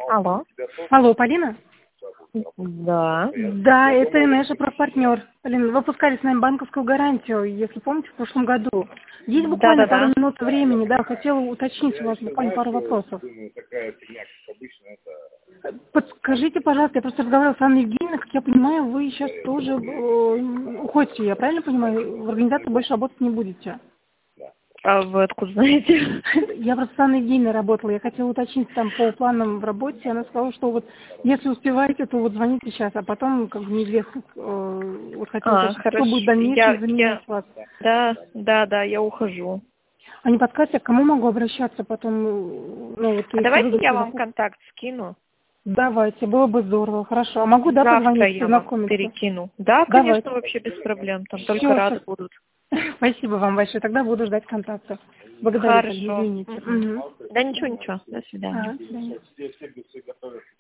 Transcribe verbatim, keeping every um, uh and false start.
Алло. Алло, Полина? Да. Да, это Инеша, профпартнер. Полина, вы выпускали с нами банковскую гарантию, если помните, в прошлом году. Есть буквально пару Да-да-да. минут времени, да, хотела уточнить у вас буквально пару вопросов. Подскажите, пожалуйста, я просто разговаривала с Анной Евгеньевной, как я понимаю, вы сейчас тоже э, уходите, я правильно понимаю, в организации больше работать не будете? А вы откуда знаете? Я просто с Анной Евгеньевной работала, я хотела уточнить там по планам в работе, она сказала, что вот если успеваете, то вот звоните сейчас, а потом как бы неизвестно, э, вот хотела А, уточнить, кто будет в хорошо. Я, дальнейшем заменять я, вас. да, да, да, я ухожу. А не подскажете, к кому могу обращаться потом, ну вот А если вы давайте я будете вам заходить? контакт скину. Давайте, было бы здорово, хорошо. А могу, да, Завтра позвонить, я вам познакомиться? перекину. Да, конечно, Давайте. вообще без проблем. Там только Все, рады будут. спасибо вам большое. Тогда буду ждать контакта. Благодарю, Полина, Хорошо. извините. Мгм. Угу. Да ничего, ничего. До свидания. А, до свидания.